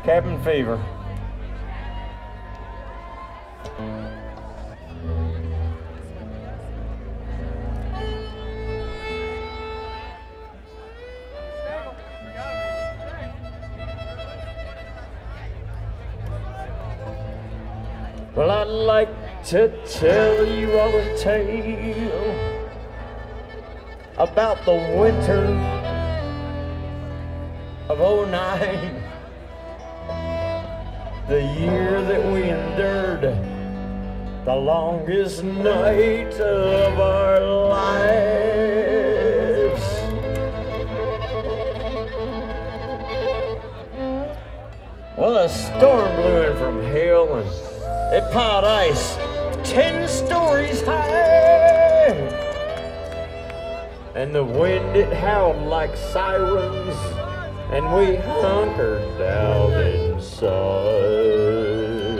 Cabin fever. Well, I'd like to tell you all a tale about the winter of '09, the year that we endured the longest night of our lives. Well, a storm blew in from hell and it piled ice 10 stories high, and the wind it howled like sirens, and we hunkered down inside.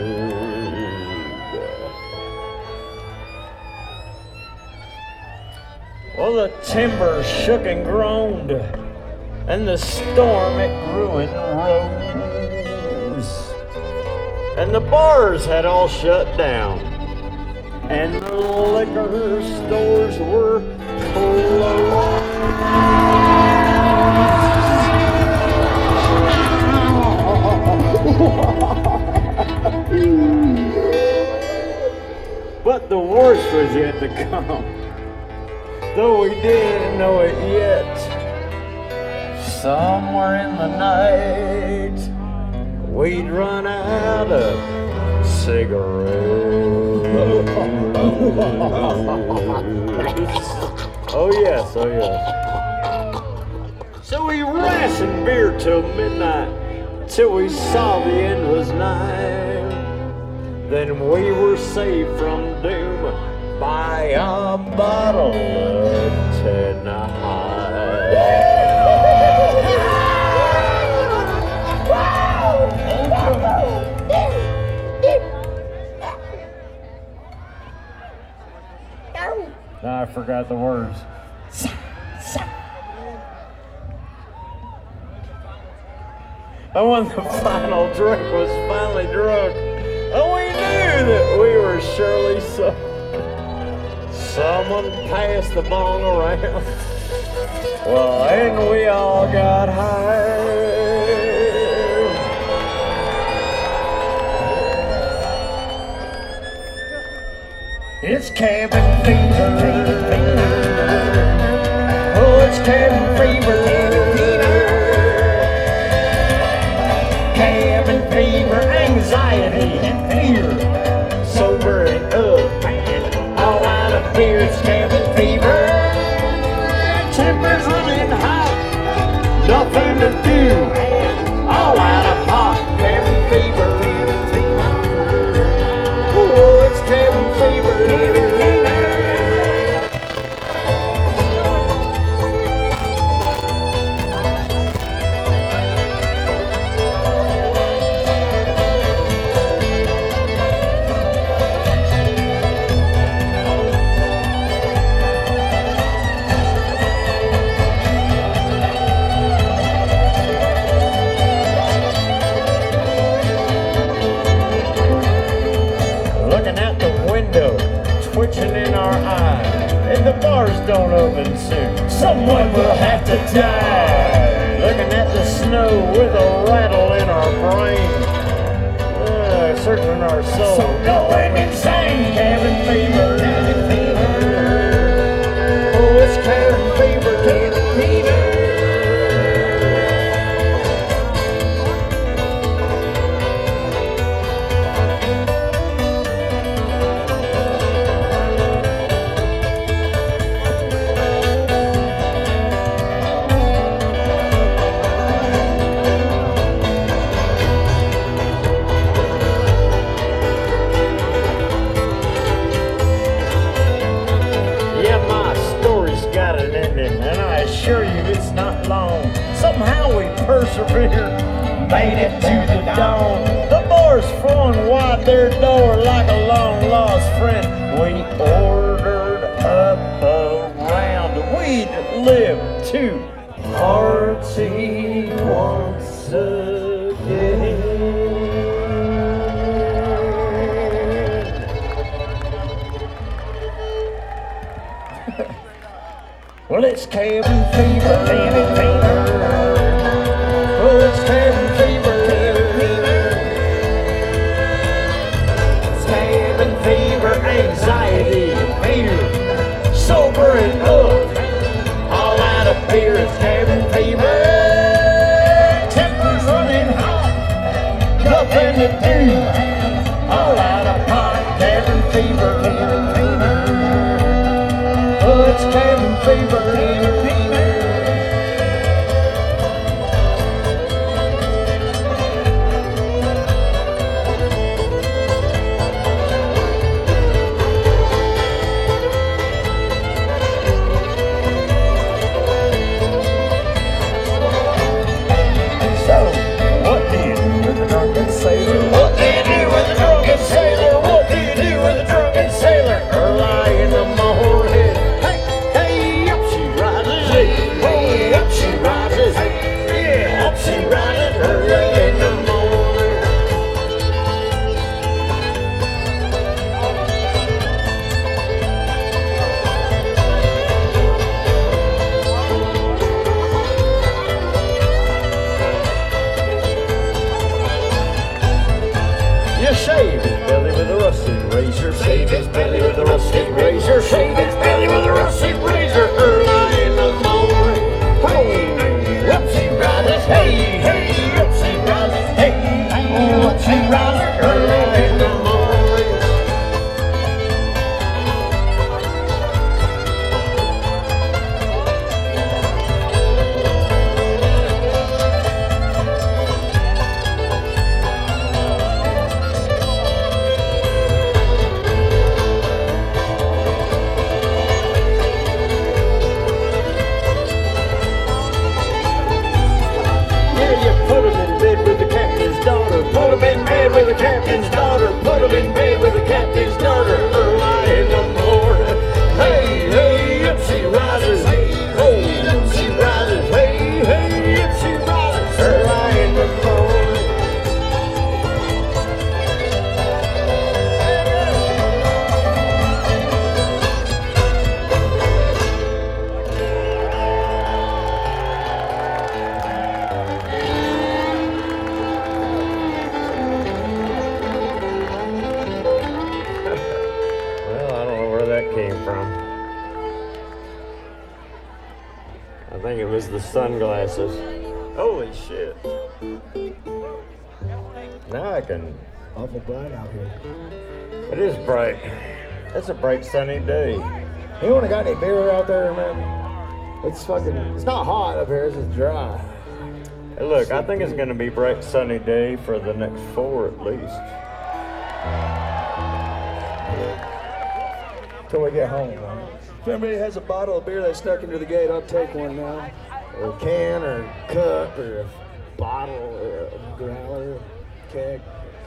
Well, the timber shook and groaned, and the storm it grew and rose, and the bars had all shut down, and the liquor stores were closed. But the worst was yet to come, though we didn't know it yet. Somewhere in the night, we'd run out of cigarettes. Oh yes, oh yes. So we rationed beer till midnight, till we saw the end was nigh. Then we were saved from doom by a bottle of Tennessee. I forgot the words. And when the final drink was finally drunk, and we knew that we were surely so. Someone passed the bong around. Well, and we all got high. It's cabin fever. Oh, it's cabin fever. Cabin fever, anxiety and fear, sobering up and all out of beer. It's cabin fever. Tempers running hot, nothing to do, all out of pop. Cabin fever. Oh, it's cabin fever. Twitching in our eye, and the bars don't open soon. Someone will have to die. Looking at the snow with a rattle in our brain, searching our soul. So going insane. Cabin fever. Cabin fever. Oh, it's cabin fever. Cabin fever. Somehow we persevered, made it to the dawn. The bars flung wide their door like a long lost friend. We ordered up around. We'd live to party once again. It's cabin fever, cabin fever. Oh, it's cabin fever, cabin fever. It's cabin fever, anxiety, fear, sobering up, all out of beer. It's cabin fever. Tempers running hot, nothing to do, all out of pot. Cabin fever, cabin fever. Oh, it's cabin fever, cabin fever. So, what do you do with a drunken sailor? What do you do with a drunken sailor? What do you do with a drunken sailor? Early in the morning, hey, hey, up she rises, hey, hey, up she rises, hey, yeah, up she rises early in the morning. You shave his belly with a rusty razor, shave his belly with a rusty razor, shave his belly with a rusty razor, early in the morning. Hey, up she rises, hey, hey, up she rises, hey, oh, up she rises, early in the morning. Yeah, you put him in bed with the captain's daughter, put him in bed with the captain's daughter, put him in bed with the captain's daughter, early in the morning. Hey, hey, up she rises, hey, oh, up she rises, hey, hey, up she rises, early in the morning. Well, I don't know where that came from. I think it was the sunglasses. Holy shit. Now I can. Awful bright out here. It is bright. It's a bright sunny day. Anyone got any beer out there, man? It's fucking, it's not hot up here, it's just dry. Hey, look, I think it's gonna be bright sunny day for the next 4 at least. Till we get home, man. If anybody has a bottle of beer they snuck into the gate, I'll take one now. Or a can, or a cup, or a bottle, or a growler, keg.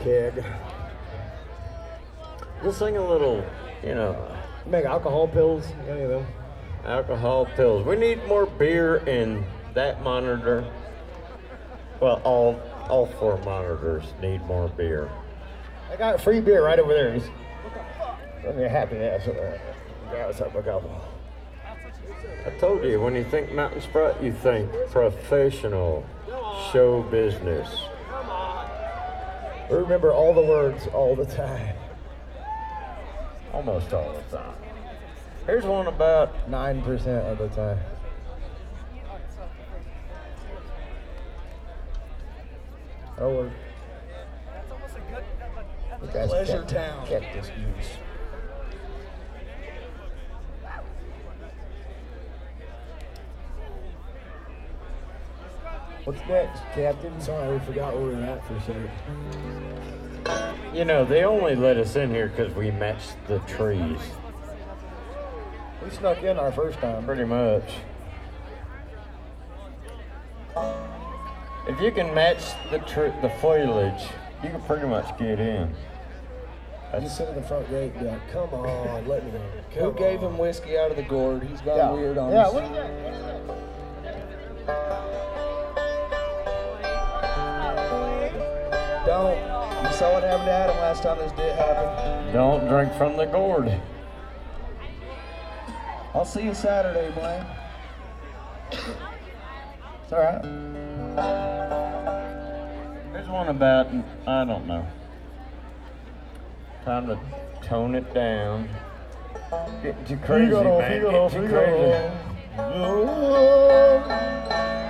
Just sing a little, Make alcohol pills, any of them. alcohol pills. We need more beer in that monitor. Well, all 4 monitors need more beer. I got free beer right over there. Let me happy ass over there. Grab something, a couple. I told you, when you think Mountain Sprite, you think professional show business. Remember all the words all the time. Almost all the time. Here's one about 9% of the time. Oh, we're Pleasure Town. Cactus juice. What's next, Captain? Sorry, we forgot where we were at for a second. they only let us in here because we matched the trees. We snuck in our first time. Pretty much. If you can match the foliage, you can pretty much get in. Just sit at the front gate and be like, come on, let me in. Who gave him whiskey out of the gourd? He's gone Yeah. weird on Yeah, us. Don't. You saw what happened to Adam last time this did happen. Don't drink from the gourd. I'll see you Saturday, Blaine. It's all right. There's one about, I don't know. Time to tone it down. Getting too crazy, man. Getting too crazy.